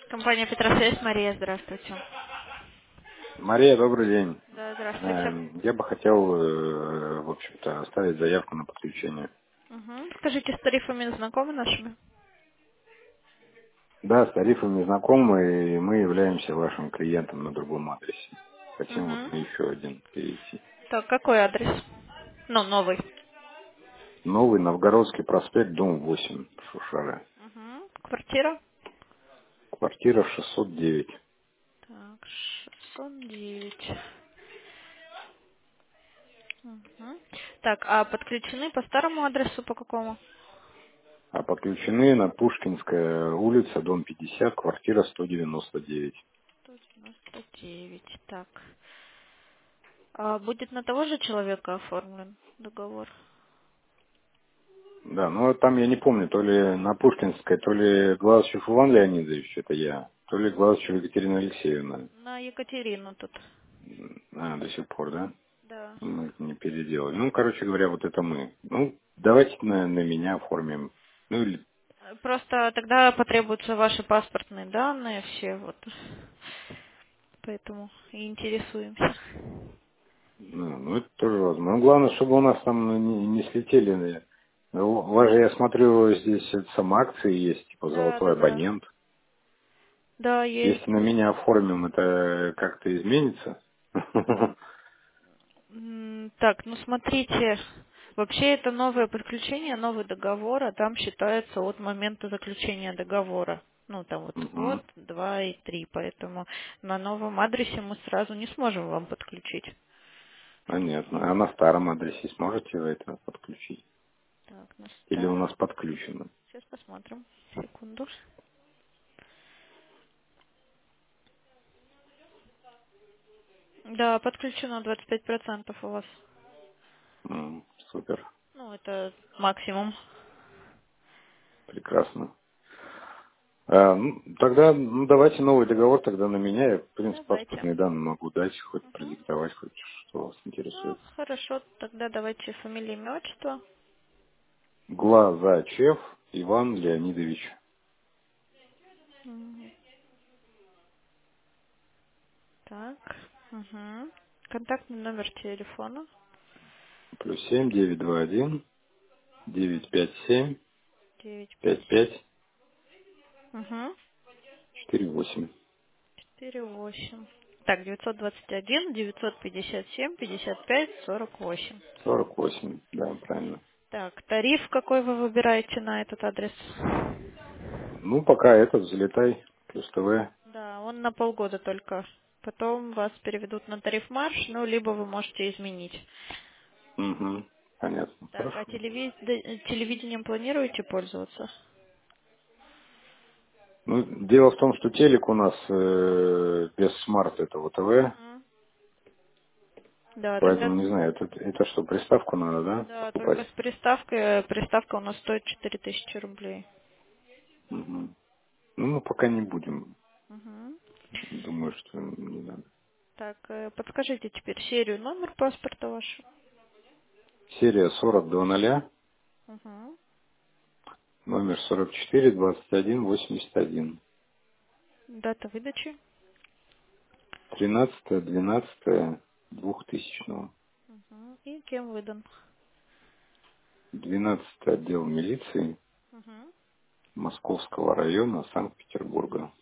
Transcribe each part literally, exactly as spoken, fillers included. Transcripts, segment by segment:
Компания Петросвязь, Мария, здравствуйте. Мария, добрый день. Да, здравствуйте. Эм, Я бы хотел, э, в общем-то, оставить заявку на подключение. Угу. Скажите, с тарифами знакомы нашими? Да, с тарифами знакомы, и мы являемся вашим клиентом на другом адресе. Хотим вот Угу. на еще один перейти. Так, какой адрес? Ну, новый. Новый Новгородский проспект, дом восемь, Шушара. Угу. Квартира? Квартира шестьсот девять. Так, шестьсот девять. Угу. Так, а подключены по старому адресу, по какому? А подключены на Пушкинская улица, дом пятьдесят, квартира сто девяносто девять. сто девяносто девять. Так. А будет на того же человека оформлен договор? Да, ну там я не помню, то ли на Пушкинской, то ли Глазчев Иван Леонидович, это я, то ли Глазчева Екатерина Алексеевна. На Екатерину тут. А, до сих пор, да? Да. Мы это не переделали. Ну, короче говоря, вот это мы. Ну, давайте на, на меня оформим. Ну, или, Просто тогда потребуются ваши паспортные данные все, вот. Поэтому и интересуемся. ну, ну, это тоже возможно. Ну, главное, чтобы у нас там ну, не, не слетели. Ну, у вас же, я смотрю, здесь это, сам акции есть, типа Да, золотой да, да. абонент. Да, есть. Если на меня оформим, это как-то изменится? М, Так, ну смотрите, вообще это новое подключение, новый договор, а там считается от момента заключения договора. Ну, там вот год, Мгм. два и три, поэтому на новом адресе мы сразу не сможем вам подключить. Понятно. А на старом адресе сможете вы это подключить? Так, на Или у нас старом. подключено? Сейчас посмотрим. Секунду. Да, подключено двадцать пять процентов у вас. М, Супер. Ну, это максимум. Прекрасно. А, ну, тогда, ну, давайте новый договор тогда на меня. Я, в принципе, Давайте. паспортные данные могу дать, хоть Мгм. продиктовать, хоть что вас Ну, интересует. хорошо, тогда давайте фамилия, имя, отчество. Глазачев Иван Леонидович. Мгм. Так. Угу. Контактный номер телефона. Плюс семь девять два один девять пять семь девять пять пять пять Угу. четыре восемь. четыре восемь. Так, девятьсот двадцать один девятьсот пятьдесят семь пятьдесят пять сорок восемь. Сорок восемь, да, правильно. Так, тариф какой вы выбираете на этот адрес? Ну, пока этот взлетай, плюс ТВ. Да, он на полгода только. Потом вас переведут на тариф марш, ну, либо вы можете изменить. Угу. Понятно, Так, а хорошо. телевиз- д- телевидением планируете пользоваться? Ну, дело в том, что телек у нас э, без смарт этого ТВ, Мгм. Да, тогда поэтому не знаю, это, это что, приставку надо, да, да, только покупать? с приставкой. Приставка у нас стоит четыре тысячи рублей. Мгм. Ну, мы пока не будем. Мгм. Думаю, что не надо. Так, э, подскажите теперь серию, номер паспорта вашего. Серия сорок до ноля, Мгм. номер сорок четыре двадцать один восемьдесят один. Дата выдачи. Тринадцатое двенадцатое двухтысячного. Мгм. И кем выдан. Двенадцатый отдел милиции Мгм. Московского района Санкт-Петербурга.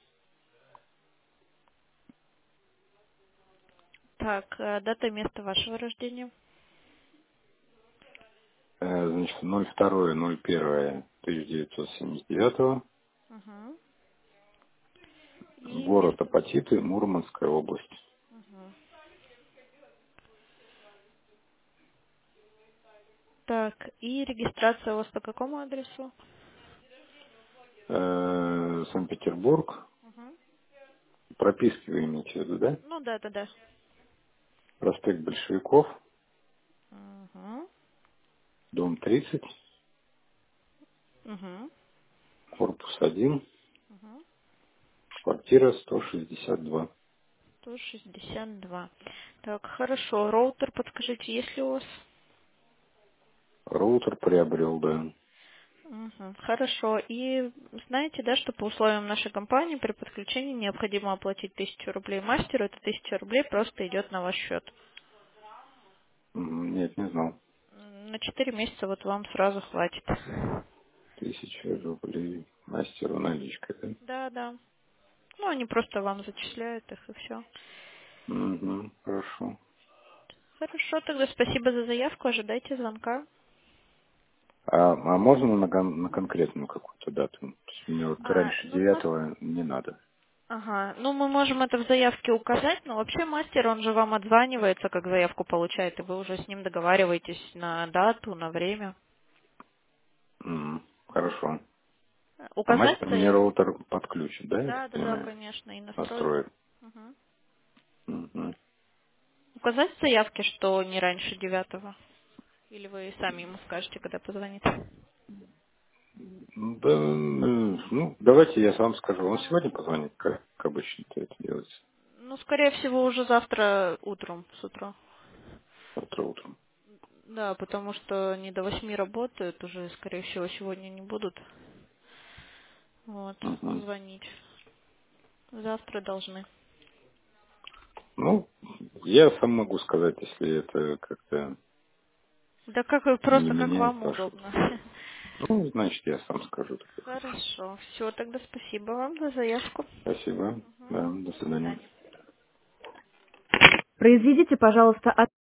Так, э, дата и место вашего рождения. Э, Значит, ноль второе ноль первое тысяча девятьсот семьдесят девятого. Мгм. И Город место. Апатиты, Мурманская область. Мгм. Так, и регистрация у вас по какому адресу? Э, Санкт-Петербург. Мгм. Прописки вы имеете в виду, да? Ну да, да, да. Проспект Большевиков, Угу. дом тридцать, Угу. корпус один, Угу. квартира сто шестьдесят два. сто шестьдесят два. Так, хорошо. Роутер, подскажите, есть ли у вас? Роутер приобрел, да. Мгм. Хорошо. И знаете, да, что по условиям нашей компании при подключении необходимо оплатить тысячу рублей мастеру, это тысяча рублей просто идет на ваш счет. М, Нет, не знал. М, На четыре месяца вот вам сразу хватит. Тысяча рублей мастеру наличкой, да? Да, да. Ну, они просто вам зачисляют их и все. Угу, хорошо. Хорошо, тогда спасибо за заявку, ожидайте звонка. А, а можно на, кон- на конкретную какую-то дату? То есть мне вот А, раньше ну, мас- девятого не надо. ага, ну мы можем это в заявке указать, но вообще мастер, он же вам отзванивается, как заявку получает, и вы уже с ним договариваетесь на дату, на время. М, Хорошо. А Указать мастер мне заявку? роутер подключит, да, я так Да, да, да, понимаю? конечно, и настроит. Настроит. Мгм. Мгм. Указать в заявке, что не раньше девятого? Или вы сами ему скажете, когда позвонит? Ну, да, э, ну, давайте я сам скажу. Он сегодня позвонит, как, как обычно это делается, Ну, скорее всего, уже завтра утром, с утра. завтра утром. Да, потому что они до восьми работают, уже, скорее всего, сегодня не будут. Вот, Мгм. звонить. Завтра должны. Ну, я сам могу сказать, если это как-то Да как вы, не просто как меняет вам вашу. удобно. Ну, значит, я сам скажу тогда, хорошо. Хорошо. Все, тогда спасибо вам за заявку. Спасибо. Мгм. Да, до До свидания. свидания. Произведите, пожалуйста,